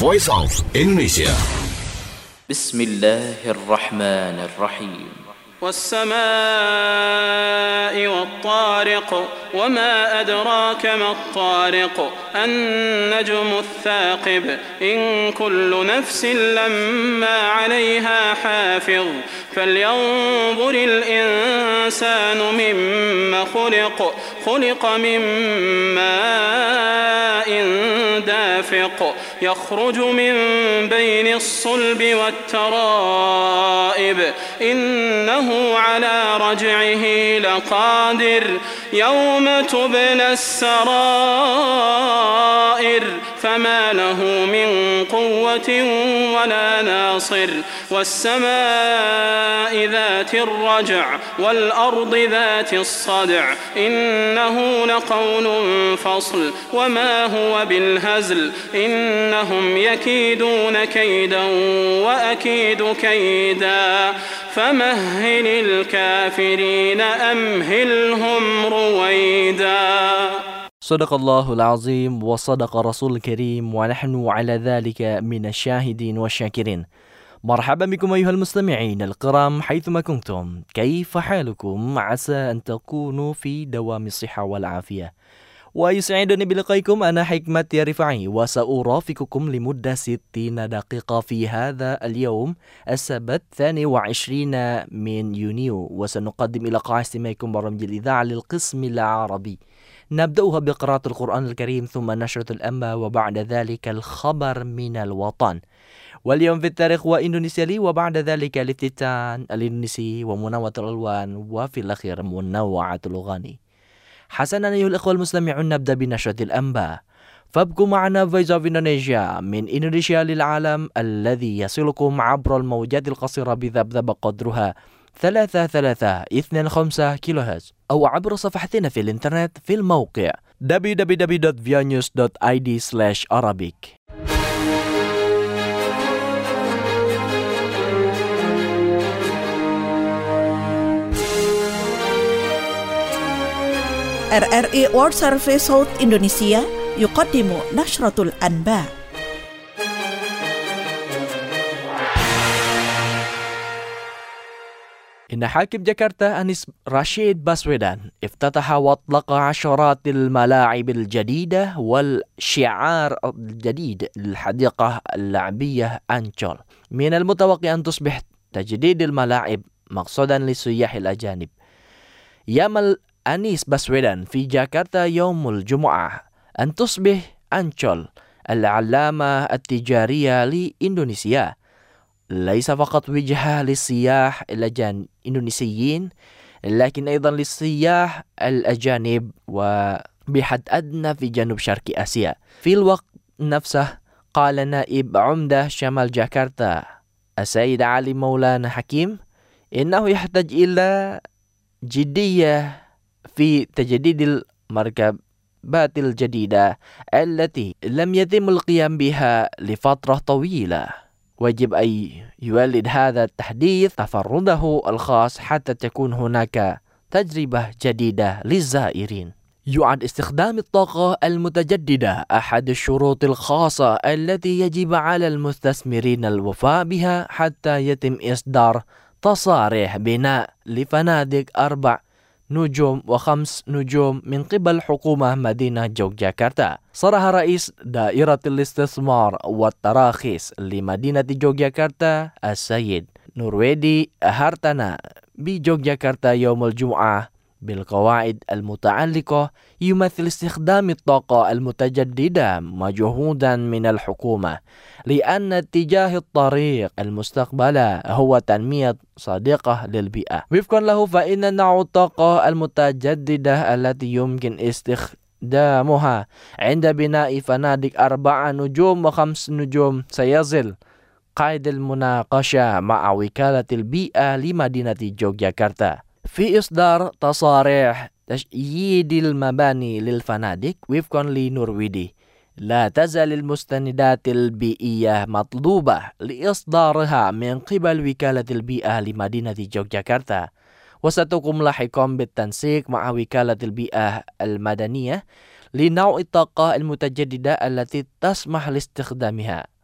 Voice of Indonesia. Bismillahirrahmanirrahim. والسماء والطارق وما أدراك ما الطارق النجم الثاقب إن كل نفس لما عليها حافظ فلينظر الإنسان مما خلق من ماء دافق يخرج من بين الصلب والترائب إنه على رجعه لقادر يوم تبلى السرائر فما له من قوة ولا ناصر والسماء ذات الرجع والأرض ذات الصدع إنه لقول فصل وما هو بالهزل إنهم يكيدون كيدا وأكيد كيدا فمهل الكافرين أمهلهم رويدا. Sadaqallahul azim wa sadaqa rasul karim wa nahnu ala dhalika minash shahidin wasyakirin. مرحبا بكم أيها المستمعين الكرام حيثما كنتم. كيف حالكم؟ عسى أن تكونوا في دوام الصحة والعافية. ويسعدني بلقائكم أنا حكمة رفاعي وسأرافقكم لمدة 60 دقيقة في هذا اليوم السبت 22 من يونيو، وسنقدم إلى قاع استماعكم برامج الإذاعة للقسم العربي. نبدأها بقراءة القرآن الكريم ثم نشرة الأنباء وبعد ذلك الخبر من الوطن واليوم في التاريخ وإندونيسيا لي وبعد ذلك الافتتان الإندونيسي ومنوعة الألوان وفي الأخير منوعة الأغاني. حسنا أيها الإخوة المستمعون نبدأ بنشرة الأنباء، فابقوا معنا Voice of Indonesia من إندونيسيا للعالم الذي يصلكم عبر الموجات القصيرة بذبذب قدرها 3325 كيلوهرتز أو عبر صفحتنا في الإنترنت في الموقع www.vianews.id/arabic. RRI World Service صوت إندونيسيا يقدم نشرة الأنباء. إن حاكم جاكرتا أنيس رشيد باسويدان افتتح واطلق عشرات الملاعب الجديدة والشعار الجديد للحديقة اللعبية أنشول. من المتوقع أن تصبح تجديد الملاعب مقصودا للسياح الأجانب. يامل أنيس باسويدان في جاكرتا يوم الجمعة أن تصبح أنشول العلامة التجارية لإندونيسيا، ليس فقط وجهة للسياح الإندونيسيين لكن أيضا للسياح الأجانب وبحد أدنى في جنوب شرق آسيا. في الوقت نفسه قال نائب عمدة شمال جاكرتا السيد علي مولانا حكيم إنه يحتاج إلى جدية في تجديد المركبات الجديدة التي لم يتم القيام بها لفترة طويلة. ويجب أن يولد هذا التحديث تفرده الخاص حتى تكون هناك تجربة جديدة للزائرين. يعد استخدام الطاقة المتجددة أحد الشروط الخاصة التي يجب على المستثمرين الوفاء بها حتى يتم إصدار تصاريح بناء لفنادق 4 نجوم و5 نجوم من قبل حكومة مدينة يوغياكرتا. صرح رئيس دائرة الاستثمار والتراخيص لمدينة يوغياكرتا السيد نورويدي هارتانا بيوغياكرتا يوم الجمعة بالقواعد المتعلقة يمثل استخدام الطاقة المتجددة مجهودا من الحكومة لأن اتجاه الطريق المستقبل هو تنمية صديقة للبيئة. وفقا له فإن نوع الطاقة المتجددة التي يمكن استخدامها عند بناء فنادق 4 نجوم و5 نجوم سيظل قيد المناقشة مع وكالة البيئة لمدينة يوغياكرتا في إصدار تصاريح تشييد المباني للفنادق. وفقا لنورويدي لا تزال المستندات البيئية مطلوبة لإصدارها من قبل وكالة البيئة لمدينة يوغياكرتا، وستقوم لاحقا بالتنسيق مع وكالة البيئة المدنية لنوع الطاقة المتجددة التي تسمح لاستخدامها.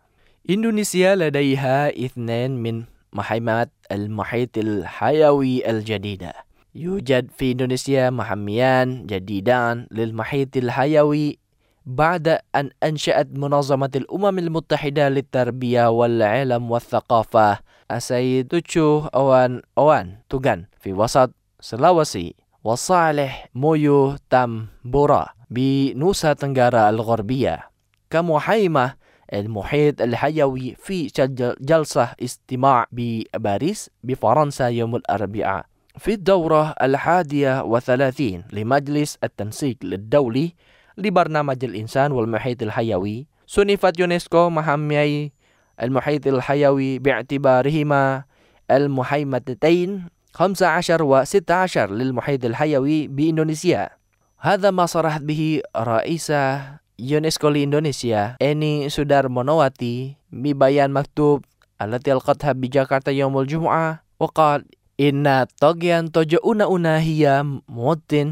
إندونيسيا لديها 2 من محميات المحيط الحيوي الجديدة. يوجد في إندونيسيا محميان جديدان للمحيط الحيوي بعد أن أنشأت منظمة الأمم المتحدة للتربية والعلم والثقافة السيد تشو أوان توغان في وسط سلاوسي وصالح مويو تامبورا بنوسا تنغارا الغربية كمحيمة المحيط الحيوي في جلسة استماع بباريس بفرنسا يوم الأربعاء في الدورة 31 لمجلس التنسيق الدولي لبرنامج الإنسان والمحيط الحيوي. صنفت يونسكو محميي المحيط الحيوي باعتبارهما المحيمتين 15 و16 للمحيط الحيوي بإندونيسيا. هذا ما صرحت به رئيسة يونسكو لإندونيسيا إني سودارمونواتي ببيان مكتوب التي ألقتها بجاكرتا يوم الجمعة، وقال إن طاغيان توجؤنا هي موطن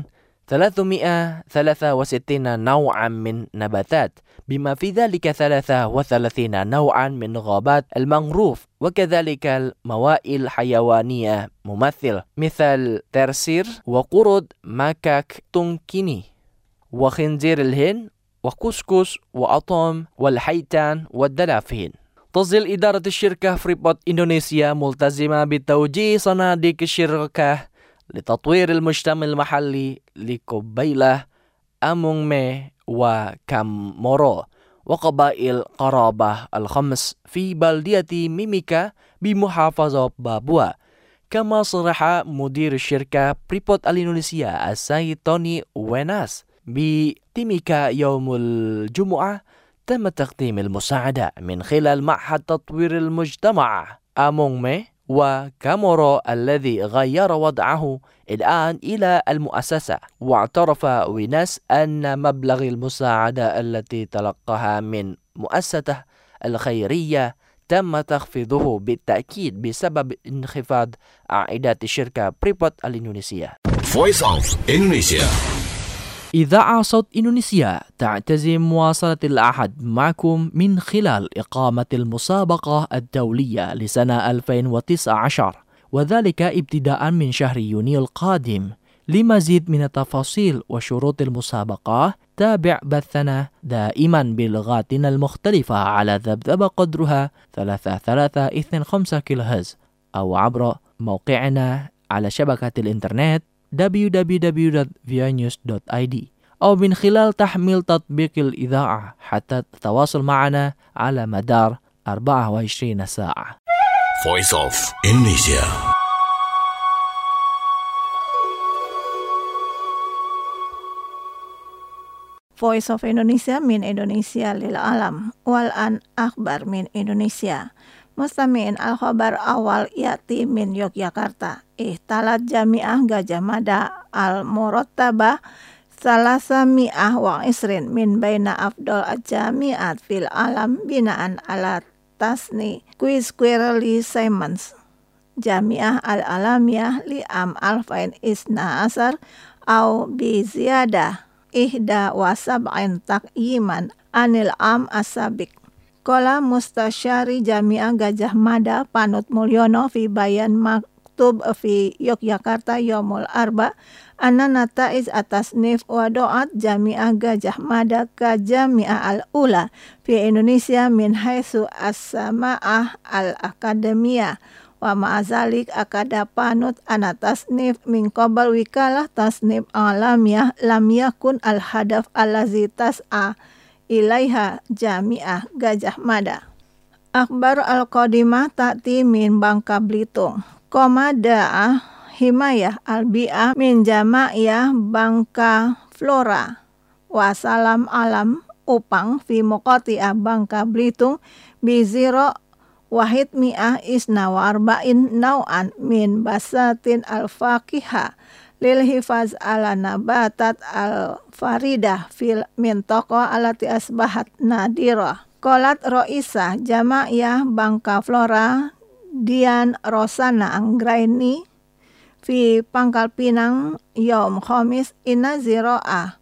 363 نوعا من نباتات بما في ذلك 33 نوعا من غابات المنغروف، وكذلك الموائل الحيوانية مثل ترسير وقرود ماكاك تونكيني وخنزير الهند وكسكس وأطوم والحيتان والدلافين. تظل إدارة الشركة فريبورت إندونيسيا ملتزمة بتوجيه صناديق الشركة لتطوير المجتمع المحلي لقبيلة أمونمي وكامورو وقبائل قرابة الخمس في بلدية ميميكا بمحافظة بابوا. كما صرح مدير الشركة فريبورت الإندونيسيا السيد توني ويناس بتيميكا يوم الجمعة تم تقديم المساعدة من خلال معهد تطوير المجتمع أمونمي وكامورو الذي غير وضعه الآن إلى المؤسسة. واعترف ويناس أن مبلغ المساعدة التي تلقاها من مؤسسة الخيرية تم تخفيضه بالتأكيد بسبب انخفاض عائدات الشركة فريبورت الإندونيسية. Voice of Indonesia. إذاعة صوت إندونيسيا تعتزم مواصلة العهد معكم من خلال إقامة المسابقة الدولية لسنة 2019، وذلك ابتداء من شهر يونيو القادم. لمزيد من التفاصيل وشروط المسابقة تابع بثنا دائما بلغاتنا المختلفة على ذبذبة قدرها 3325 كيلوهرتز أو عبر موقعنا على شبكة الإنترنت www.vianews.id أو من خلال تحميل تطبيق الإذاعة حتى تتواصل معنا على مدار 24 ساعة. Voice of Indonesia. Voice of Indonesia min Indonesia lil alam wal an akhbar min Indonesia. Mustami'in al-khabar awal yati min Yogyakarta. Ihtalat Jami'ah Gajah Mada al-Murattabah Salasami'ah wa isrin min baina afdol jami'at fil alam binaan ala tasni Quizquarely Simons Jami'ah al-Alamiyah li am alfain isna asar au bi ziyadah ihda wa sab'in taqyiman anil am asabik. Kola Mustasyari Jami'ah Gajah Mada Panut Mulyono fi bayan maktub fi Yogyakarta Yomul Arba anna nataiz atas nif wa doat Jami'ah Gajah Mada ka Jami'ah al-Ula fi Indonesia min haitsu as-sama'ah al-akademiyah wa ma'azalik akada panut ana tasnif min qabal wikalah tasnif alamiyah lam yakun al-hadaf allazi tas'a ilaiha Jami'ah Gajah Mada. Akhbar al-Qadimah ta'ti min Bangka Belitung. Komada'ah Himayah al-Bi'ah min Jama'iyah Bangka Flora. Wasalam alam upang fi Muqati'ah Bangka Belitung biziro wahid mi'ah isna wa arba'in nau'an min basatin al-faqihah lil hifaz ala nabatat al-faridah fil mintaqa alati asbahat nadirah. Qolat Roisah Jama'iyah Bangka Flora Dian Rosana Anggraini fi Pangkal Pinang Yom Khamis inna ziro'ah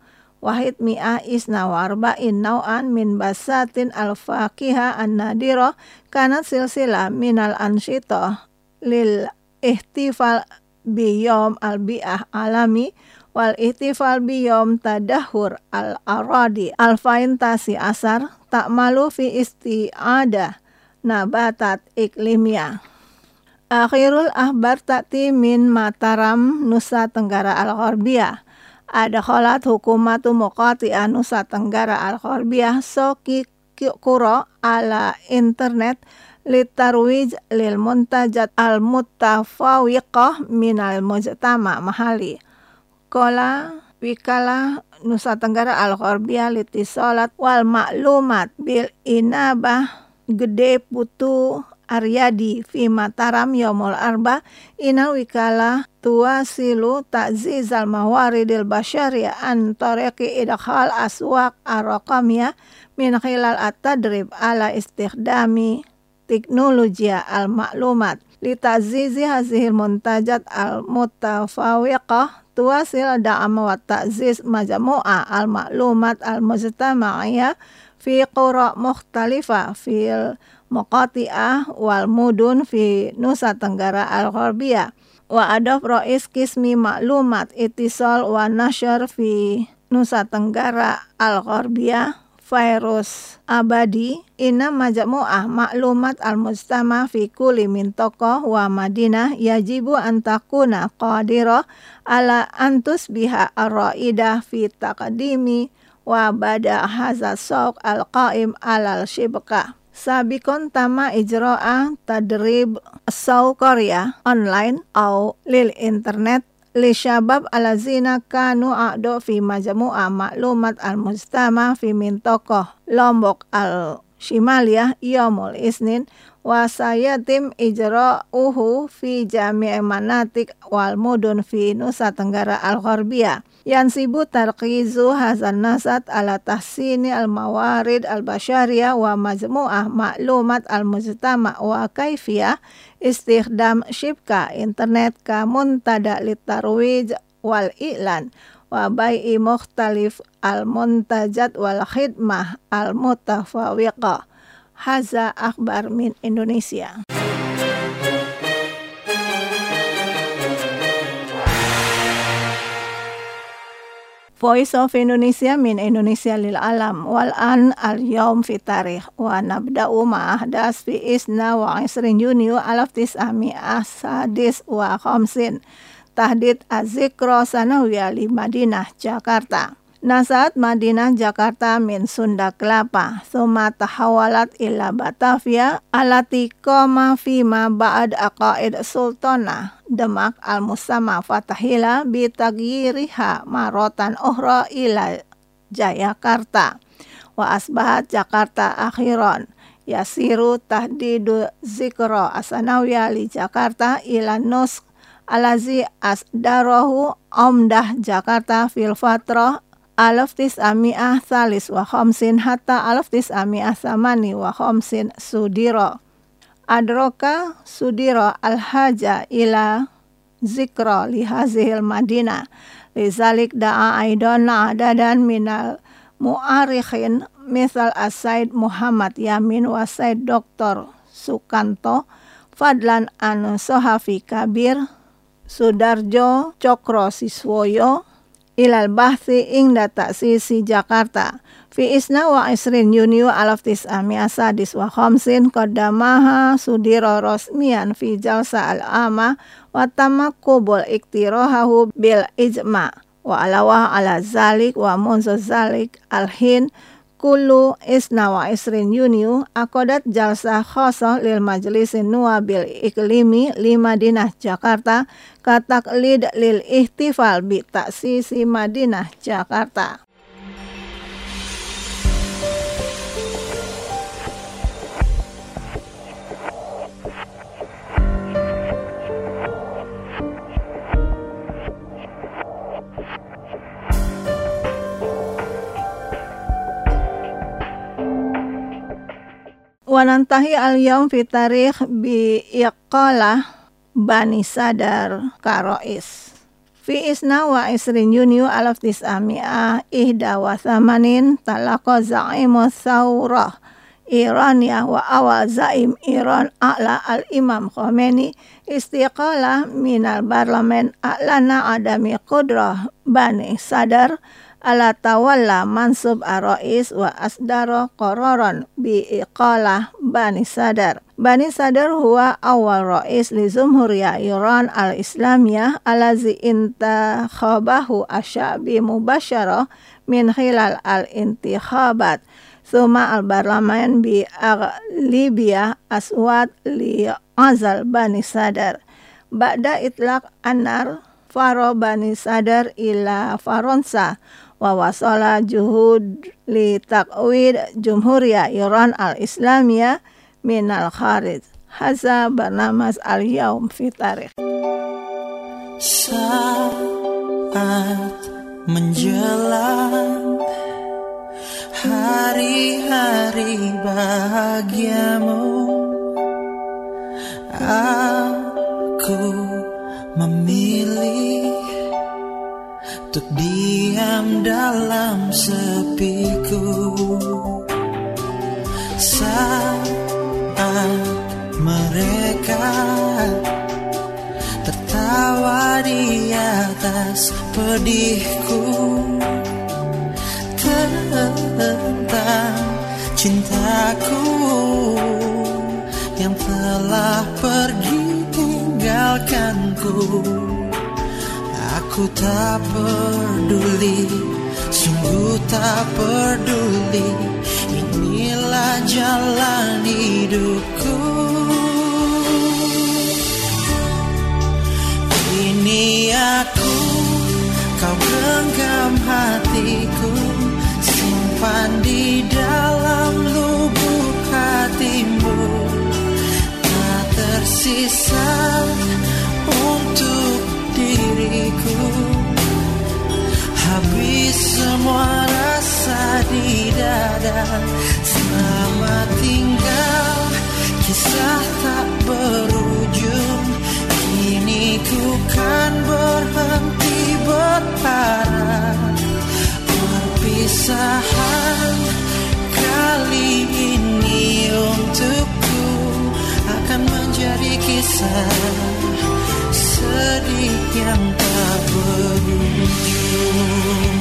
wahid mi'ah isna wa arba'in naw'an min basatin al-faqiha an-nadira kanat silsilah minal ansyitah lil ihtifal biyom al-bi'ah alami wal ihtifal biyom tadahur al-aradi al-fain tasi asar ta'malu fi isti'adah nabatat iklimiyah. Akhirul ahbar ta'ti min Mataram Nusa Tenggara Al-Gharbiyah. Ada kholat hukumatu muqati'ah Nusa Tenggara Al-Gharbiyah soki kuro ala internet litarwij lil muntajat al-muttafawiqah minal mujtama mahali. Kola wikala Nusa Tenggara Al-Gharbiyah litisolat wal maklumat bil inabah gede putu Aryadi fi Mataram Yomul Arba inal wikala tuasilu ta'zizal mawaridil basyariya an tariqi idkhal aswaq ar-raqamiyah min khilal at-tadrib ala istikhdami teknologia al-maklumat li ta'zizi hazihil muntajat al-mutafawiqah tuasil da'am wa ta'ziz majmu'a al-maklumat al-mujtama'iyah fi qura mukhtalifah fil muqati'ah wal mudun fi Nusa Tenggara Al-Gharbiyah wa adaf ra'is kismi maklumat itisal wa nasyar fi Nusa Tenggara Al-Gharbiyah Fairuz Abadi inna majmu'ah maklumat al-mujtama fi kulli min tokoh wa madinah yajibu antakuna qadirah ala antus biha ar-ra'idah fi taqdimi wa bada haza sawq al-qaim alal shibkah sabikon tama ijro'ah tadrib sawqariyah online au lil internet li syabab alazina kanu a'do fi majmu'ah maklumat al-mujtama fi mintokoh Lombok al-Shimaliyah Yomul Isnin wa sayatim ijra'uhu fi jami' manatik wal mudun fi Nusa Tenggara Al-Gharbiyah yansibu tarqizu hazan nasat ala tahsini al-mawarid al-basyariyah wa majmu'ah maklumat al-mujtama wa kaifiyah istikhdam syibka internet ka muntada litarwij wal i'lan wa bai'i mukhtalif al-muntajat wal khidmah al-mutafawiqah. Haza akhbar min Indonesia. Voice of Indonesia min Indonesia lil alam wal an al-yawm fi tarikh wa nabda'u ma'ahdas fi isna wa 20 Yuni 1950 tahdid az-zikra sanawiyah li Madinah Jakarta. Nasat Madinah Jakarta min Sunda Kelapa summa tahawalat ila Batavia alati qama fima ba'd aqaid sultanah Demak al-Musama Fatahila bi tagyiriha marotan ukhra ila Jayakarta wa asbahat Jakarta akhiran yasiru tahdidu zikra asanawiyah li Jakarta ila nusq alazi asdarahu Omdah Jakarta fil fatrah 1953 hatta 1958 Sudiro adroka Sudiro al-haja ila zikra li hazihil Madinah lizalik da'a aidan adadan minal mu'arikhin misal as-Said Muhammad Yamin wa Said Dr. Sukanto fadlan an Sohafi Kabir Sudarjo Cokro Siswoyo ilal bahthi ingda taksisi Jakarta fi isna wa 20 Yuni 1950 qaddamaha Sudiro Rosmian fi jalsa al-ama wa tamakkubul iktirahahu bil ijma wa alawah ala zalik wa munzu zalik al-hin kullu isna wa 20 Yuni akodat jalsa khasah lil majlisin nuwabil iklimi li Madinah Jakarta kataklid lil ihtifal bi taksisi Madinah Jakarta. Wanantahi al-yawm fi tarikh bi iqalah Bani Sadar Karois. Fi isna wa isrin Yunio alaf tis'ami'ah ihda wa thamanin talaqa za'imu thawrah Iraniyah wa awal zaim Iran a'la al-imam Khomeini istiqalah minal parlamen a'lana adami qudrah Bani Sadr ala tawalla mansub ar-rais wa asdara qararan bi iqalah Bani Sadr. Bani Sadr huwa awal rais li Jumhuriyah Iran al-Islamiyah alazi intakhabahu asyabi mubasyarah min khilal al-intikhabat Thumma al-Barlaman bi Libya aswad li azal Bani Sadr. Ba'da itlaq anar faro Bani Sadr ila Faransa wa wasala juhud li taqwid Jumhuriyah Iran al-Islamiyah min al-kharij. Haza barnamas al-yawm fi tarikh. Saat menjelang hari-hari bahagiamu, aku memilih untuk diam dalam sepiku. Saat mereka tertawa di atas pedihku tentang cintaku yang telah pergi tinggalkanku. Aku tak peduli, sungguh tak peduli, inilah jalan hidupku. Ini aku, kau genggam hatiku, simpan di dalam lubuk hatimu. Tak tersisa untuk diriku, habis semua rasa di dada. Selamat tinggal, kisah tak berujung. Kini ku kan berhenti berharap. Perpisahan kali ini untukku akan menjadi kisah sedih yang tak berujung.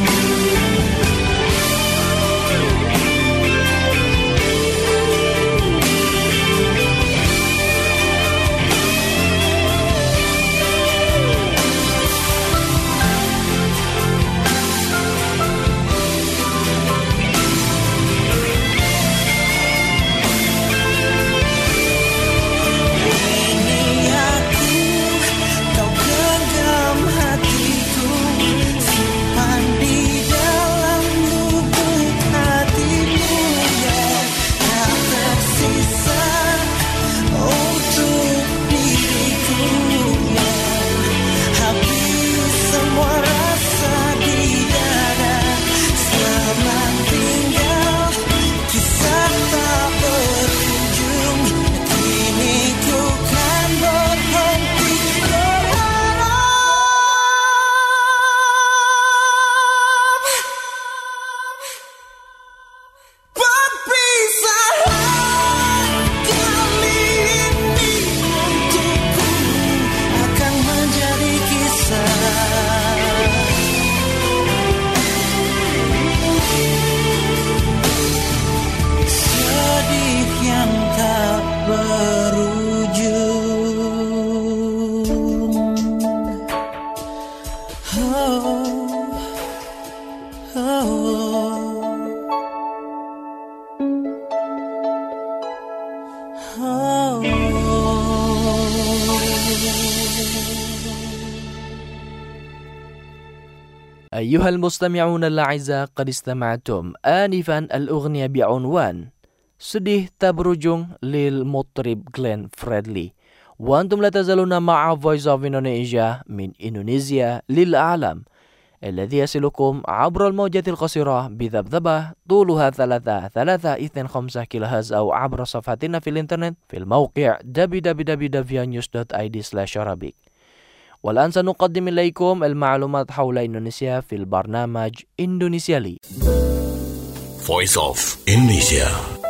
أيها المستمعون الأعزاء قد استمعتم آنفا الأغنية بعنوان Sedih Tak Berujung للمطرب Glenn Fredly. وأنتم لا تزالون مع Voice of Indonesia من إندونيسيا للعالم الذي يصلكم عبر الموجات القصيرة بذبذبة طولها 325 كيلوهرتز أو عبر صفحتنا في الإنترنت في الموقع www.news.id/Arabic. والآن سنقدم إليكم المعلومات حول إندونيسيا في البرنامج إندونيسيا لي. Voice of Indonesia.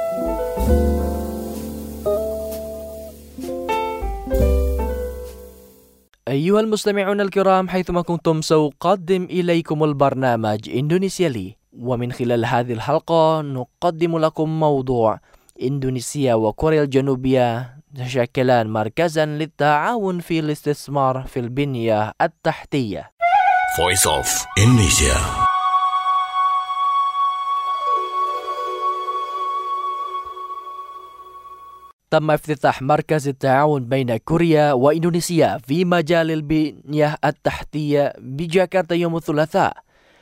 أيها المستمعون الكرام، حيثما كنتم سأقدم إليكم البرنامج إندونيسيا لي، ومن خلال هذه الحلقة نقدم لكم موضوع إندونيسيا وكوريا الجنوبية تشكلان مركزا للتعاون في الاستثمار في البنية التحتية. Voice of Indonesia. تم افتتاح مركز التعاون بين كوريا وإندونيسيا في مجال البنية التحتية بجاكرتا يوم الثلاثاء.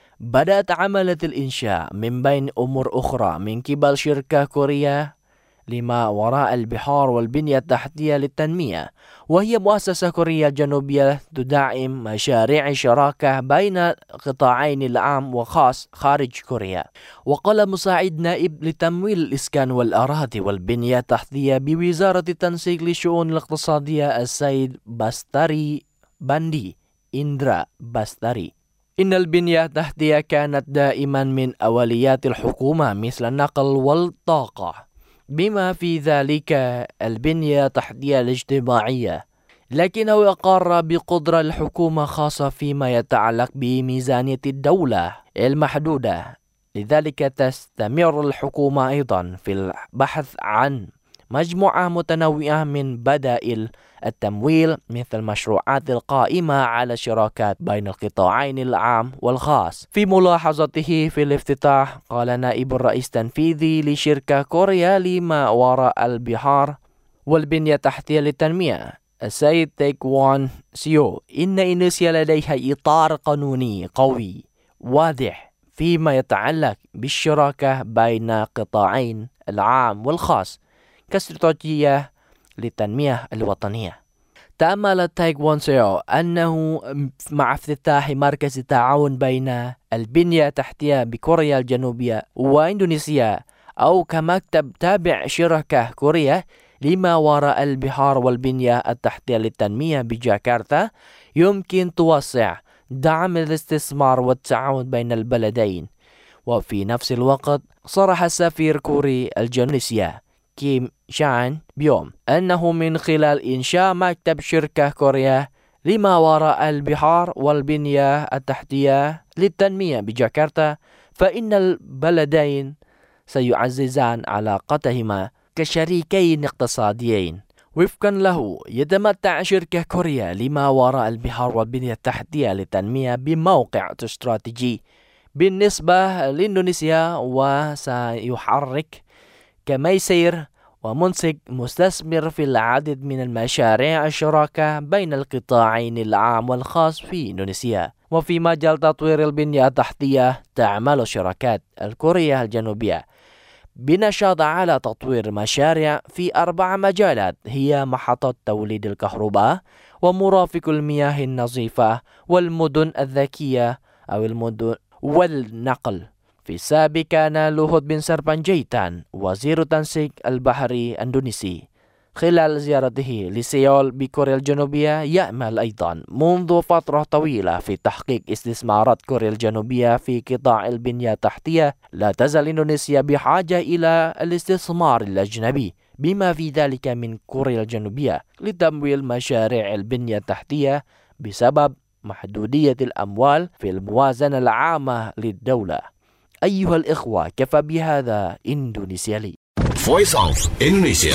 بدأت عملية الإنشاء من بين أمور أخرى من قبل شركة كوريا لما وراء البحار والبنية التحتية للتنمية، وهي مؤسسة كوريا الجنوبية تدعم مشاريع شراكة بين قطاعين العام وخاص خارج كوريا. وقال مساعد نائب لتمويل الإسكان والأراضي والبنية التحتية بوزارة التنسيق للشؤون الاقتصادية السيد باستاري باندي إندرا باستاري إن البنية التحتية كانت دائما من أولويات الحكومة مثل النقل والطاقة، بما في ذلك البنية التحتية الاجتماعية، لكنه أقر بقدرة الحكومة خاصة فيما يتعلق بميزانية الدولة المحدودة. لذلك تستمر الحكومة أيضا في البحث عن مجموعة متنوعة من بدائل التمويل مثل المشروعات القائمة على شراكات بين القطاعين العام والخاص. في ملاحظته في الافتتاح قال نائب الرئيس التنفيذي لشركة كوريا لما وراء البحار والبنية التحتية للتنمية السيد تيك وان سيو إن إندونيسيا لديها إطار قانوني قوي واضح فيما يتعلق بالشراكة بين قطاعين العام والخاص كاستراتيجية للتنمية الوطنية. تأمل تايك وان سيو أنه مع افتتاح مركز التعاون بين البنية التحتية بكوريا الجنوبية وإندونيسيا أو كمكتب تابع شركة كوريا لما وراء البحار والبنية التحتية للتنمية بجاكرتا، يمكن توسع دعم الاستثمار والتعاون بين البلدين. وفي نفس الوقت صرح السفير كوري الجنوبية كيم شان بيوم أنه من خلال إنشاء مكتب شركة كوريا لما وراء البحار والبنية التحتية للتنمية بجاكرتا فإن البلدين سيعززان علاقتهما كشريكين اقتصاديين. وفقا له يتمتع شركة كوريا لما وراء البحار والبنية التحتية للتنمية بموقع استراتيجي بالنسبة لإندونيسيا، وسيحرك كميسير ومنسق مستثمر في العديد من المشاريع الشراكة بين القطاعين العام والخاص في إندونيسيا. وفي مجال تطوير البنية التحتية تعمل شركات الكوريا الجنوبية بنشاط على تطوير مشاريع في 4 مجالات هي محطة توليد الكهرباء ومرافق المياه النظيفة والمدن الذكية أو المدن والنقل. في السابق كان لوهوت بن سربانجيتان وزير التنسيق البحري الإندونيسي خلال زيارته لسيول بكوريا الجنوبية يعمل أيضا منذ فترة طويلة في تحقيق استثمارات كوريا الجنوبية في قطاع البنية التحتية. لا تزال إندونيسيا بحاجة إلى الاستثمار الأجنبي بما في ذلك من كوريا الجنوبية لتمويل مشاريع البنية التحتية بسبب محدودية الأموال في الموازنة العامة للدولة. أيها الإخوة، كفى بهذا إندونيسيا لي. Voice of Indonesia.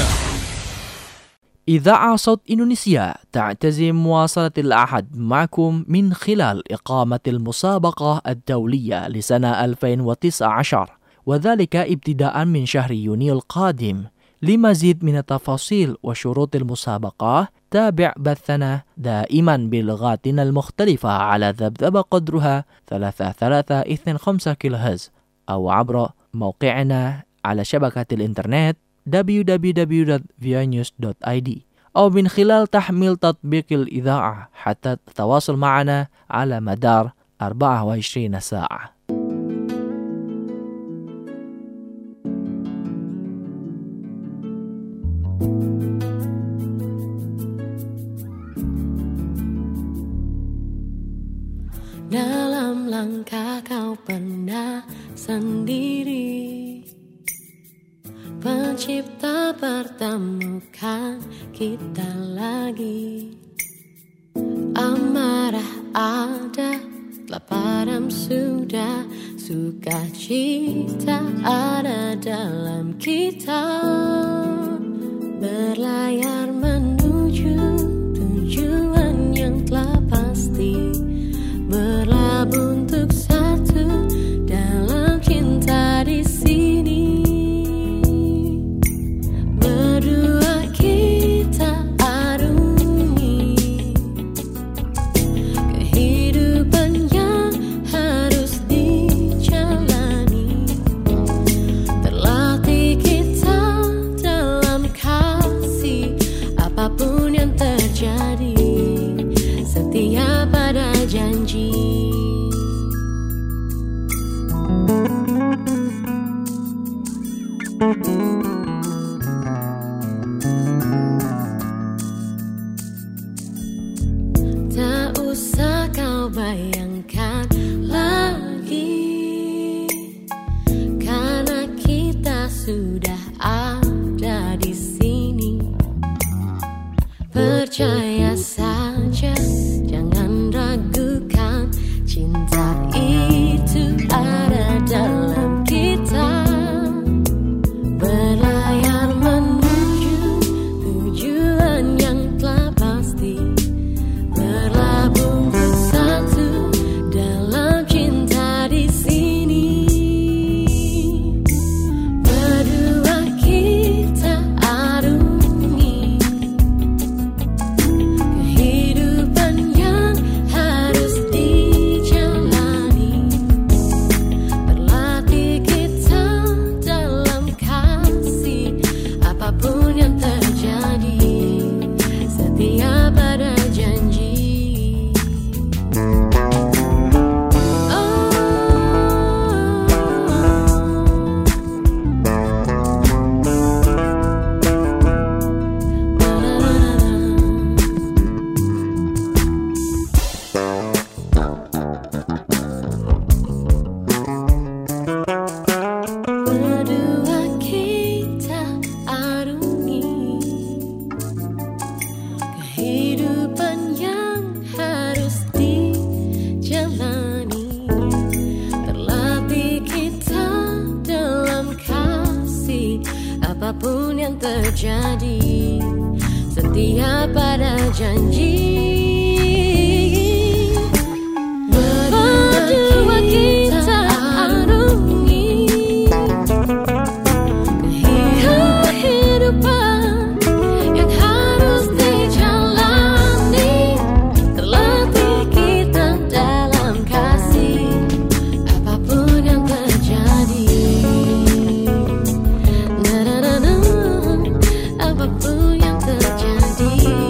إذاعة صوت إندونيسيا تعتزم مواصلة العهد معكم من خلال إقامة المسابقة الدولية لسنة 2019، وذلك ابتداء من شهر يونيو القادم. لمزيد من التفاصيل وشروط المسابقة تابع بثنا دائما بلغاتنا المختلفة على ذبذب قدرها 3325 كيلوهرتز أو عبر موقعنا على شبكة الإنترنت www.voanews.id أو من خلال تحميل تطبيق الإذاعة حتى تتواصل معنا على مدار 24 ساعة. Alangkah kau pernah sendiri, Pencipta pertemukan kita lagi. Amarah ada, telah padam sudah, sukacita ada dalam kita. Berlayar menuju tujuan yang telah pasti, berlabuh untuk satu dalam cinta di sini. Berdua kita arungi kehidupan yang harus dijalani. Terlatih kita dalam kasih, apapun yang terjadi, setia pada janji. Tak usah kau bayangkan lagi, karena kita sudah ada di sini. Percaya saja, jangan ragukan, cinta itu ada dalam kita. Berlayar menuju tujuan yang telah pasti, berlabuh bersatu dalam cinta di sini. Berdua kita arungi kehidupan yang harus dijalani. Berlatih kita dalam kasih, apapun yang terjadi, setia pada janji. Berdua kita arungi kehidupan yang harus dijalani. Terlatih kita dalam kasih, apapun yang terjadi, setia pada janji. Berdua kita arungi kehidupan yang harus dijalani. Terlatih kita dalam kasih, apapun yang terjadi. Na-na-na-na, apapun yang terjadi.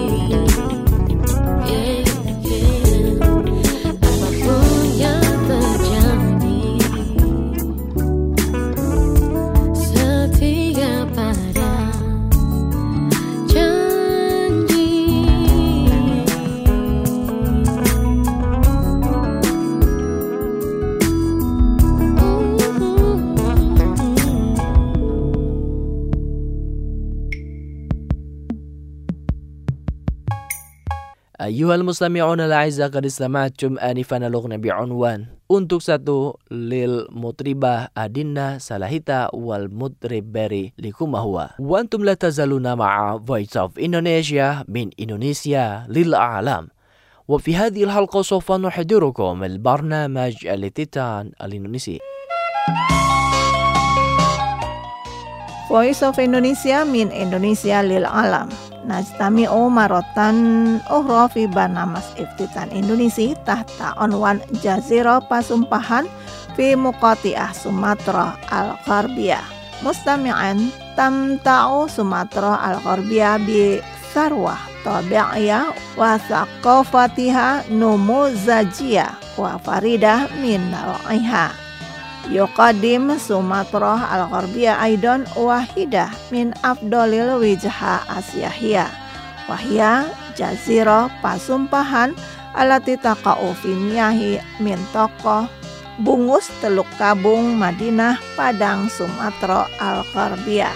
Yeah, yeah. Apapun yang terjadi, setia pada janji. أيها المستمعون الأعزاء قد استمعتم آنفا الأغنية بعنوان Untuk Satu lil mutribah Adinda Salahita wal mutrib Berry Likumahwa. وأنتم لا تزالون مع Voice of Indonesia من إندونيسيا للعالم. وفي هذه الحلقة سوف نحضركم البرنامج التيتان الإندونيسي. Voice of Indonesia min Indonesia lil alam. Najtami'u marotan ukhra fi barnamas iftitan Indonesia tahta unwan Jazirah Pasumpahan fi Muqati'ah Sumatra Al-Gharbiyah. Mustami'an tamta'u Sumatra Al-Gharbiyah bi sarwah tabi'iyah wa thaqafatiha numuzajiyah wa faridah min naw'iha. Yuqadim Sumatra Al-Gharbiyah aidan wahidah min afdolil wijha asyahiyah wahya Jazirah Pasumpahan alati taqa'u fi miyahi min tokoh bungus Teluk Kabung Madinah Padang Sumatera Al-Gharbiyah.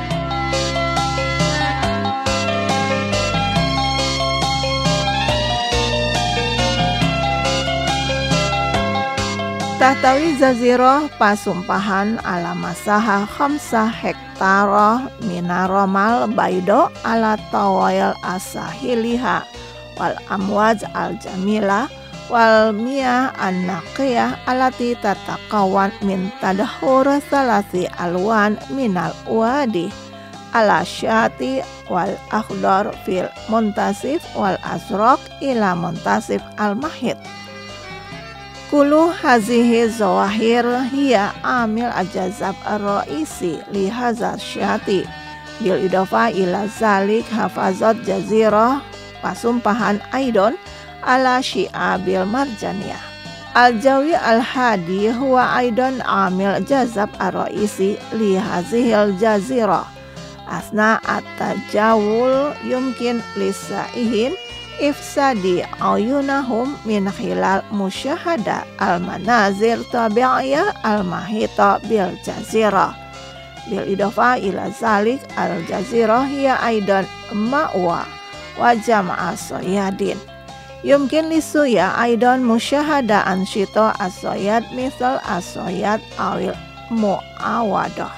Tahtawi jazirah pasumpahan ala masaha 5 hektara minaromal baido ala tawail asahiliha wal amwaj al jamila wal miyah an naqiyah alati tatakawan min tadahur salasi alwan minal wadi ala syati wal akhdar fil muntasif wal azraq ila muntasif al mahid. Kulu hazihi zawahir hiya amil ajazab ar-raisi li hazar syati bil idafa ila zalik hafazat jazirah pasumpahan aidon ala syi'abil marjaniyah. Al-jawi al-hadi huwa aidon amil jazab ar-raisi li hazihil jazirah asna at-tajawul yumkin lisaihin ifsadi ayunahum min khilal musyahada al-manazir tabi'iyah al-mahita bil jazirah bil idafa ila zalik al-jazirah hiya aidan ma'wa wa jama'a soyadin yumkin lisuya aidan musyahada ansyita as-soyad misal as-soyad awil mu'awadah.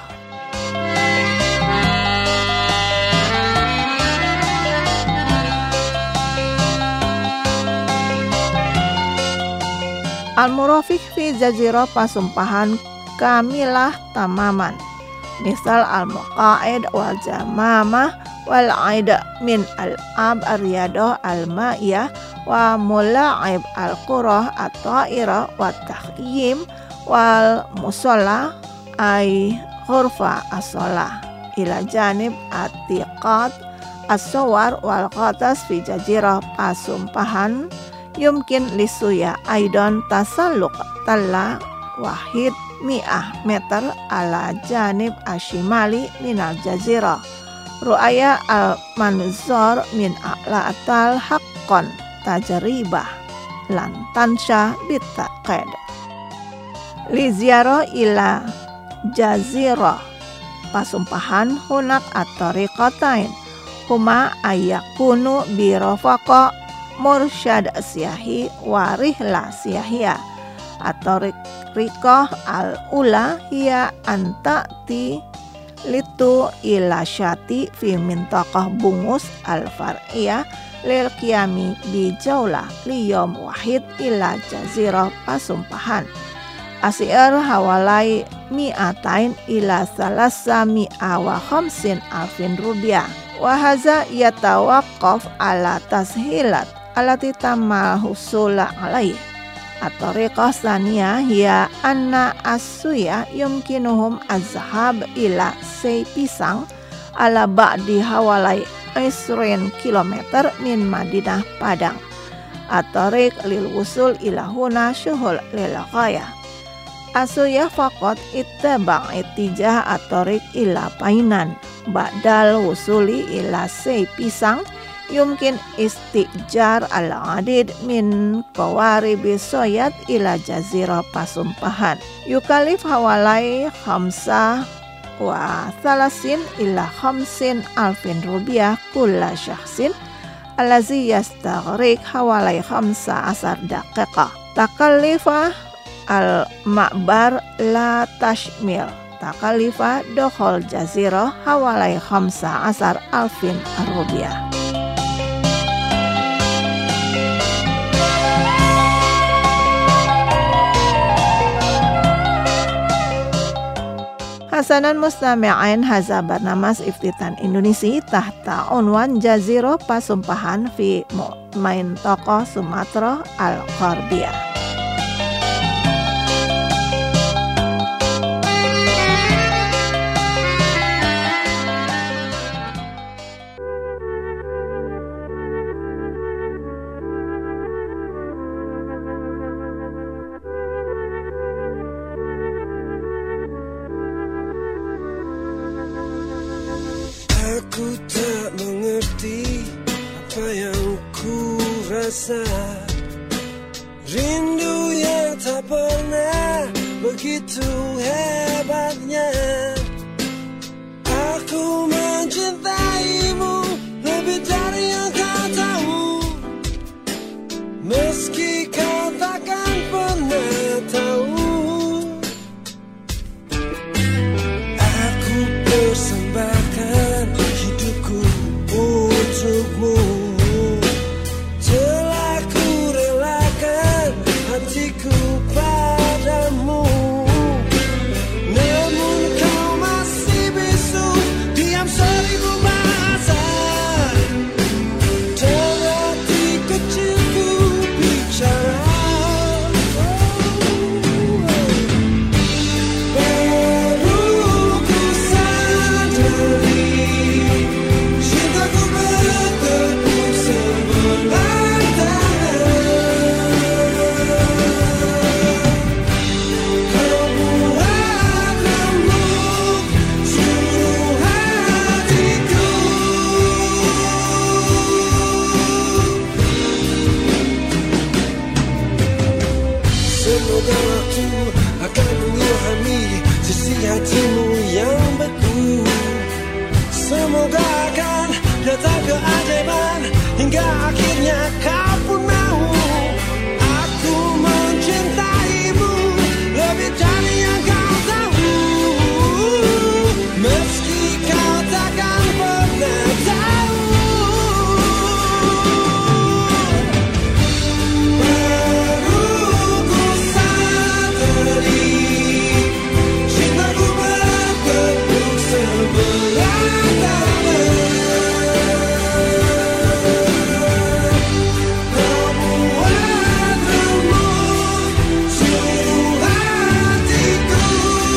Al-murafiq fi jazirah pasumpahan kamilah tamaman misal al-muqa'id wal jamamah wal aida min al-ab ar-riyadah al-ma'iyah wa mula'ib al-qurah at-ta'irah wa takhiyim wal musalla ay khurfa as-salah ila janib at-tiqat as-sawar wal qatas fi jazirah pasumpahan yumkin lisuya aidan tasalluk talla wahid mi'ah meter ala janib ashimali minal jazirah ru'aya al-manzor min a'la atal haqqan tajribah lan tansha bitaqad li ziarah ila jazirah pasumpahan hunak at-tariqatain huma ayakunu birafaqa mursyad siyahi warihla siyahiyah atau rikoh al-ula hiya anta'ti litu ila syati fi mintaqah bungus al-far'iyah lil qiyami bi jaulah liyom wahid ila jazirah pasumpahan asir hawalai mi'atain ila salasa mi'a wa khamsin alfin rupiah wa haza yatawaqqaf ala tashilat alati tamal husula alaih atau riqah saniyah hiya anna as-suya yumkinuhum az-zahab ila say pisang ala ba'di hawalai 20 kilometer min Madinah Padang atau riq lil wusul ila huna syuhul lil ghayah as-suya faqat ittaba' ittijah atau riq ila painan ba'dal wusuli ila say pisang yumkin istijar al-adid min qawaribi soyad ila jazirah pasumpahan yukalif hawalai 5 wa 30 ila 50 alfin rupiah kulla syahsin alazi yastaghriq hawalai 15 daqiqah takallifah al-ma'bar la tashmil takallifah dokhol jazirah hawalai 15 alfin rupiah. Hasanan mustami'ain haza barnamas iftitan Indonesia tahta unwan jazirah pasumpahan fi mintaqah Sumatera Al-Gharbiyah. Aku tak mengerti apa yang ku rasa Rindu yang tak pernah begitu hebatnya. Aku mencintaimu lebih dari yang kau tahu, meski kau takkan pernah tahu. Aku persembahkan hidupku untukmu, telah ku relakan hatiku padamu. Namun kau masih bisu, diam seribu bahasa, dan hati kecilku bicara. Baru ku sadari, cintaku bertepuk sebelah tangan. Kau buat remuk seluruh hatiku. Semoga waktu akan mengilhami sisi hatimu yang beku. Semoga akan datang keajaiban hingga akhirnya kau pun mau. Aku mencintaimu lebih dari yang kau tahu, meski kau takkan pernah tahu. Baru ku sadari, cintaku bertepuk sebelah tangan. Kau buat remuk seluruh hatiku.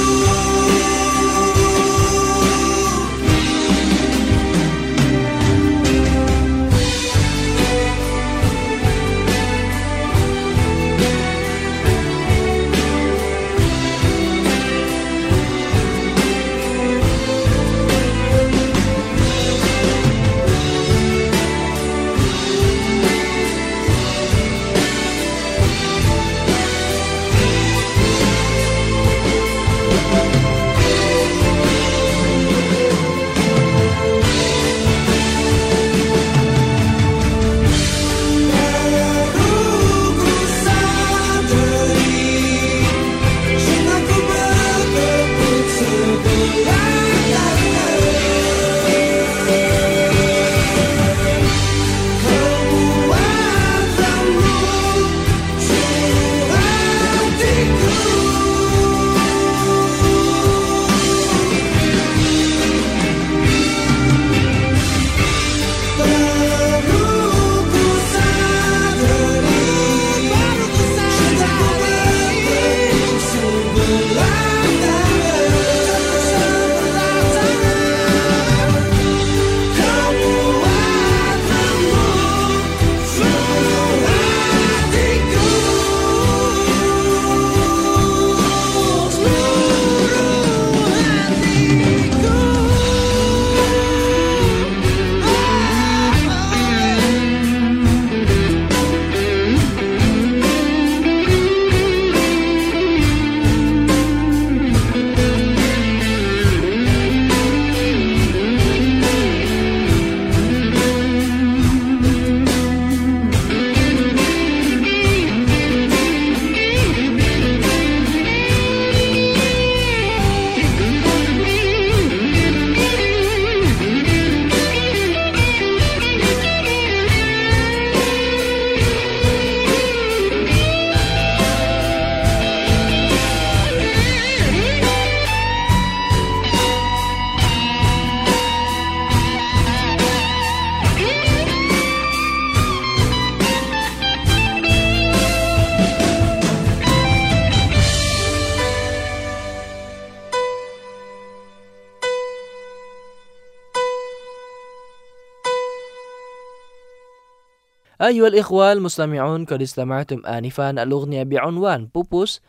أيها الإخوة المستمعون، قد استمعتم آنفا الأغنية بعنوان بوبوس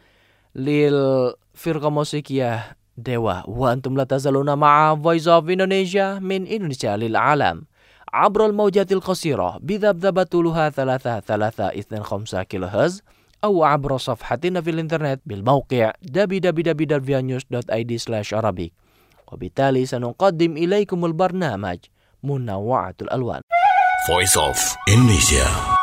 للفرقة موسيقية ديوا، وأنتم لا تزالون مع Voice of Indonesia من إندونيسيا للعالم عبر الموجات القصيرة بذبذبة طولها 3.325 كيلو هرتز أو عبر صفحتنا في الإنترنت بالموقع www.vianews.id/Arabic. وبالتالي سنقدم إليكم البرنامج منوعة الألوان. Voice of Indonesia.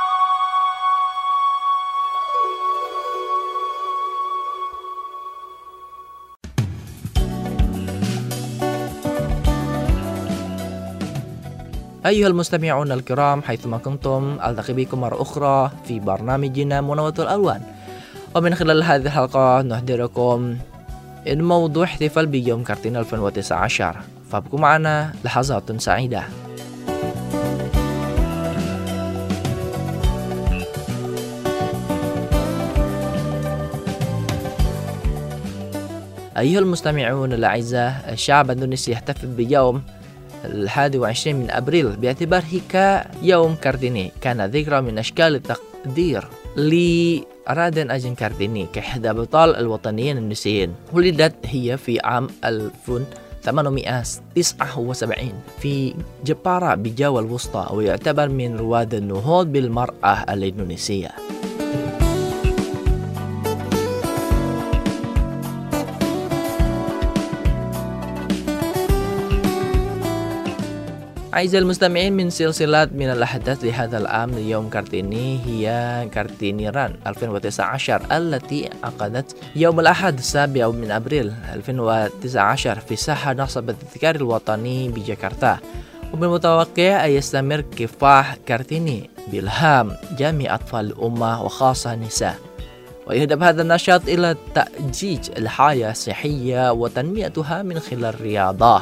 أيها المستمعون الكرام حيثما كنتم ألتقي بكم مرة أخرى في برنامجنا منوعة الألوان، ومن خلال هذه الحلقة نحضركم موضوع احتفال بيوم كارتين 2019. فابقوا معنا لحظات سعيدة. أيها المستمعون الأعزاء، الشعب الإندونيسي يحتفل بيوم 21 من أبريل باعتباره كيوم كارتيني. كان ذكرى من أشكال التقدير لرادن أجن كارتيني كإحدى أبطال الوطنيين الإندونيسيين. ولدت هي في عام 1879 في جبارة بجاوة الوسطى، ويعتبر من رواد النهوض بالمرأة الإندونيسية. أعزائي المستمعين، من سلسلة من الأحداث لهذا العام ليوم كارتيني هي كارتيني ران 2019 التي عقدت يوم الأحد 7 من أبريل 2019 في ساحة نصب التذكار الوطني بجاكرتا. وبالمتوقع أن يستمر كفاح كارتيني بإلهام جميع أطفال الأمة وخاصة النساء، ويهدف هذا النشاط إلى تأجيج الحياة الصحية وتنميتها من خلال الرياضة.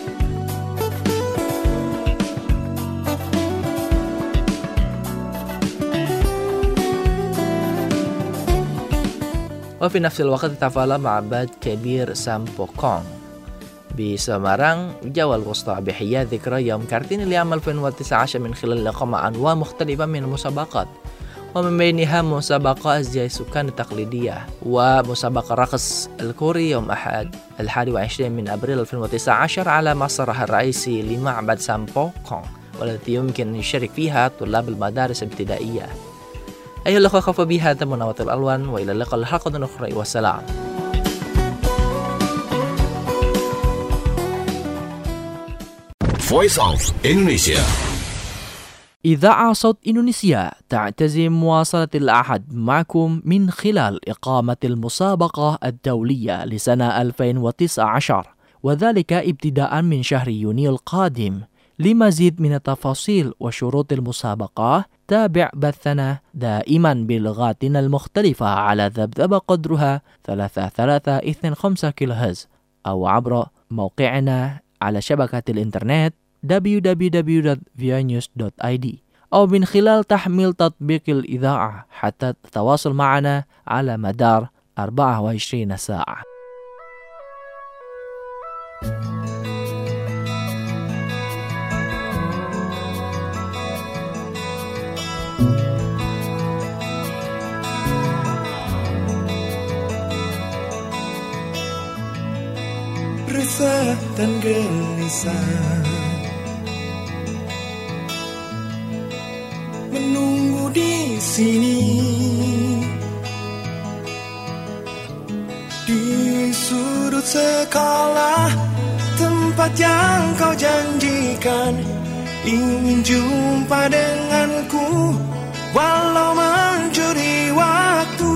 وفي نفس الوقت احتفل معبد كبير سامبوكونغ بسمارang جاوة الوسطى بإحياء ذكرى يوم كارتيني لعام 2019 من خلال إقامة أنواع مختلفة من المسابقات، ومن بينها مسابقة أزياء السكان التقليدية ومسابقة رقص الكوري يوم أحد 21 من أبريل 2019 على مسرح الرئيسي لمعبد سامبوكونغ، والتي يمكن أن يشارك فيها طلاب المدارس الابتدائية. أيها الأخوة، خف بهذا منوعة الألوان، وإلى اللقاء الحلقة أخرى، والسلام. Voice of Indonesia. إذاعة صوت إندونيسيا تعتزم مواصلة العهد معكم من خلال إقامة المسابقة الدولية لسنة 2019، وذلك ابتداء من شهر يونيو القادم. لمزيد من التفاصيل وشروط المسابقة تابع بثنا دائما بلغاتنا المختلفة على ذبذبة قدرها 3325 كيلوهرتز، أو عبر موقعنا على شبكة الإنترنت www.vianews.id، أو من خلال تحميل تطبيق الإذاعة حتى تتواصل معنا على مدار 24 ساعة. Resah dan gelisah menunggu di sini, di sudut sekolah tempat yang kau janjikan. Ingin jumpa denganku walau mencuri waktu.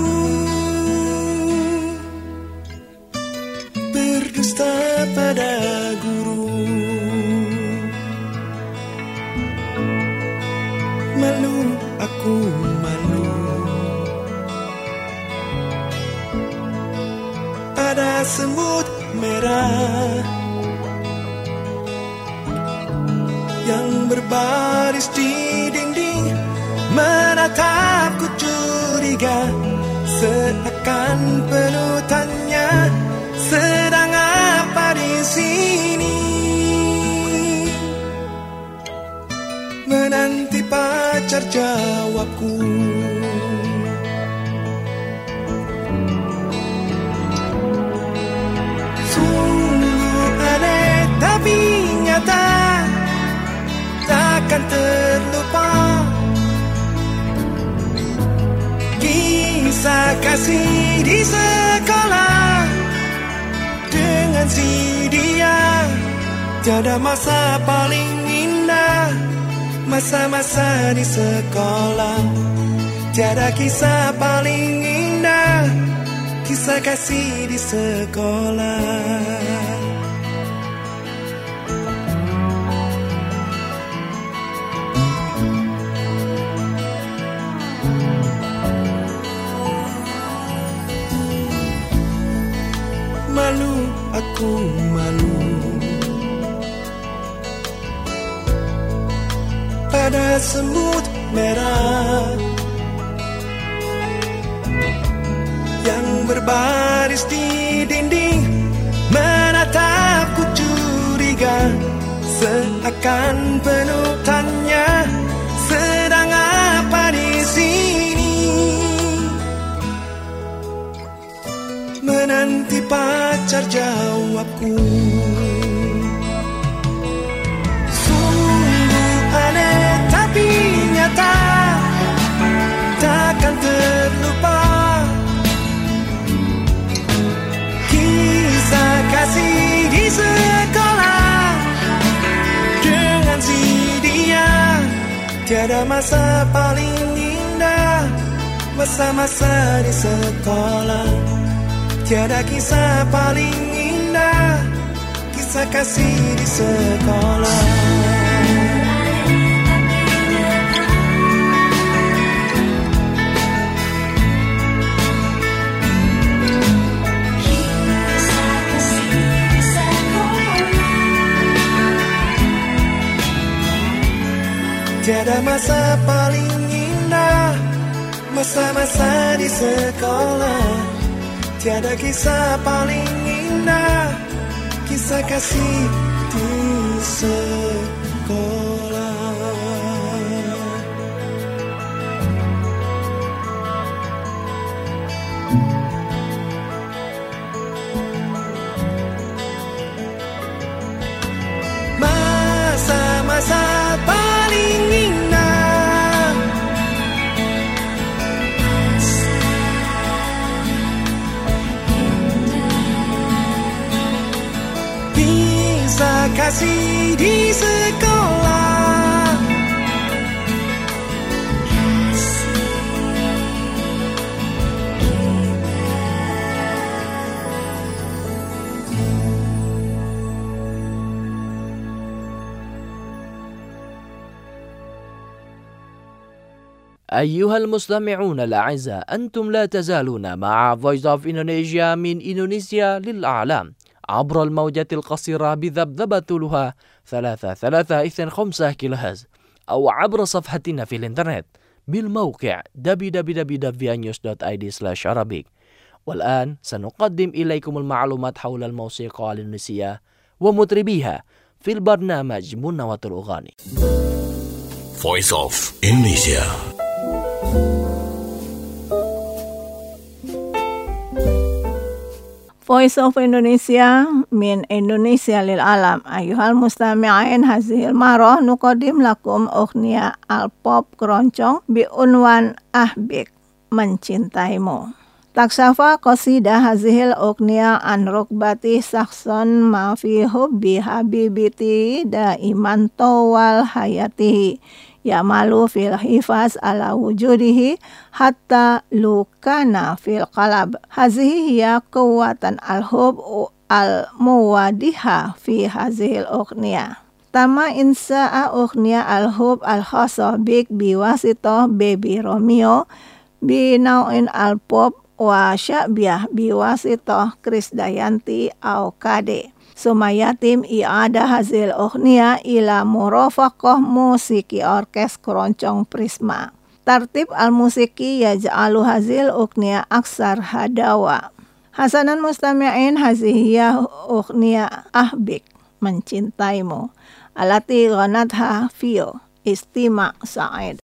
Berdusta pada guru, malu aku malu. Ada semut merah yang berbaris di dinding, menatapku curiga, seakan penuh tanya, sedang apa di sini? Menanti pacar jawabku. Sungguh aneh tapi nyata, takkan terlupa kisah kasih di sekolah dengan si dia. Tiada masa paling indah, masa-masa di sekolah. Tiada kisah paling indah, kisah kasih di sekolah. Malu, aku malu pada semut merah yang berbaris di dinding, menatapku curiga, seakan penuh tanya, sedang apa di sini? Menanti pacar jawabku. Sungguh aneh tapi nyata, takkan terlupa kisah kasih di sekolah dengan si dia. Tiada masa paling indah, masa-masa di sekolah. Tiada kisah paling indah, kisah kasih di sekolah. Tiada masa paling indah, masa-masa di sekolah. Tiada kisah paling indah, kisah kasih di sekolah. Masa-masa paling indah, kisah kasih di sekolah. أيها المستمعون الأعزاء، أنتم لا تزالون مع Voice of Indonesia من إندونيسيا للأعلام عبر الموجات القصيرة بذبذبة طولها 3325 كيلوهرتز، أو عبر صفحتنا في الإنترنت بالموقع www.vianews.id/Arabic. والآن سنقدم إليكم المعلومات حول الموسيقى الإندونيسية ومطربيها في البرنامج منوة الأغاني. Voice of Indonesia. Voice of Indonesia من إندونيسيا للعالم. أيها المستمعين، هذه المرة نقدم لكم أغنية البوب keroncong بعنوان أحبك mencintaimu. تكشف قصيدة هذه الأغنية عن رغبة شخص ما في حب حبيبته دائما طوال حياته، يعمل في الحفاظ على وجوده حتى لو كان في القلب. هذه هي قوة الحب المواضحة في هذه الأغنية. تم إنشاء أغنية الحب الخاصة بك بواسطة بيبي روميو بنوع البوب وشعبية بواسطة كريسداyanti أو كادي. ثم يتم إعادة هذه الأغنية إلى مرافقة موسيقي أوركسترا keroncong بريسما. ترتيب الموسيقي يجعل هذه الأغنية أكثر هداوة. حسنا مستمعين، هذه هي أغنية أحبك mencintaimu التي غنتها فيو استماع سعيد.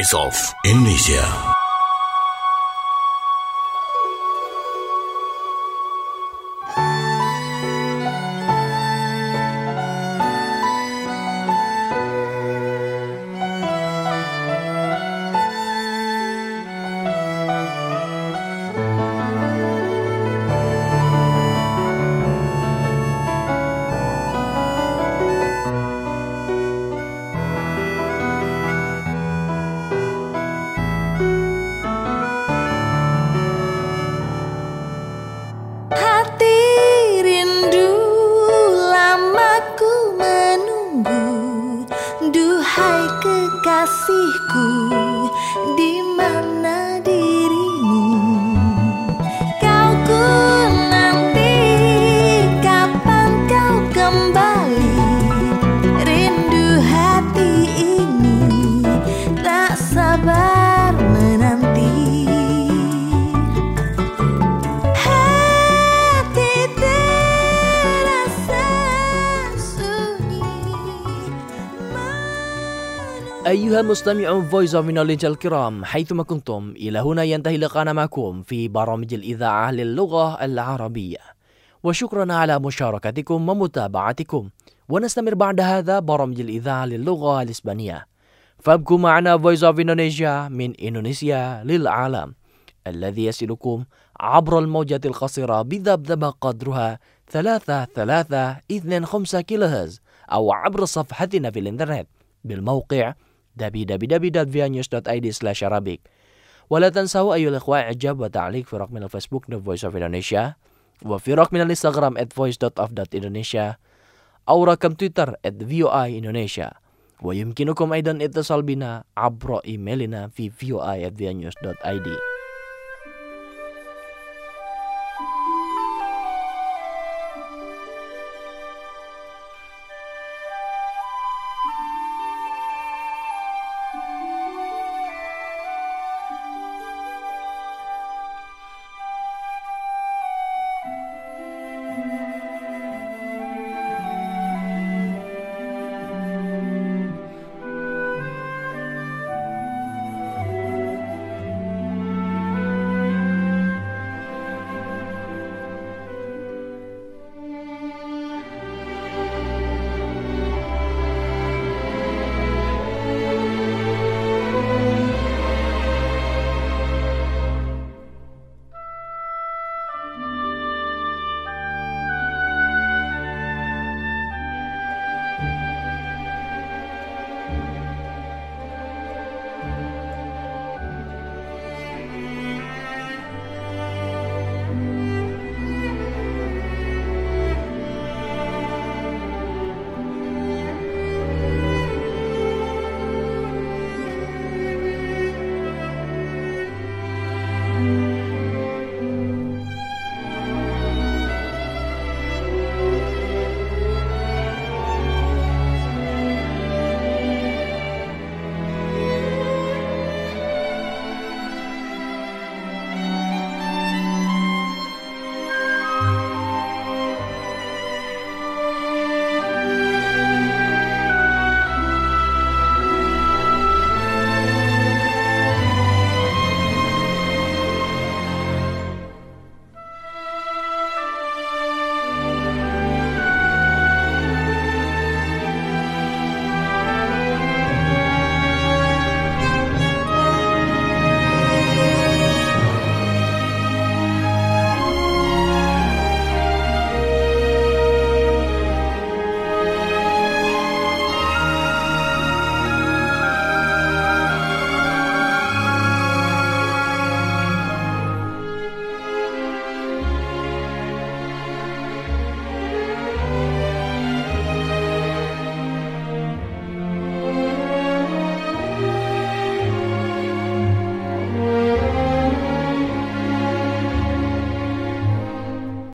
Voice of Indonesia. Kekasihku, di mana dirimu? Kau ku nanti, kapan kau kembali? Rindu hati ini tak sabar menanti. Hati terasa sunyi. أيها المستمعون Voice of Knowledge الكرام حيثما كنتم، إلى هنا ينتهي لقاءنا معكم في برامج الإذاعة للغة العربية، وشكرا على مشاركتكم ومتابعتكم. ونستمر بعد هذا برامج الإذاعة للغة الإسبانية، فابقوا معنا Voice of Indonesia من إندونيسيا للعالم، الذي يصلكم عبر الموجات القصيرة بذبذبة قدرها 3325 كيلوهرتز، أو عبر صفحتنا في الإنترنت بالموقع www.vianews.id/arabic. ولا تنسوا أيها الإخوة إعجاب وتعليق في رقم الفيسبوك Voice of Indonesia، وفي رقم الإنستغرام @voice.of.indonesia، أو رقم تويتر @voi Indonesia. ويمكنكم أيضا اتصال بنا عبر إيميلنا في voi@vianews.id.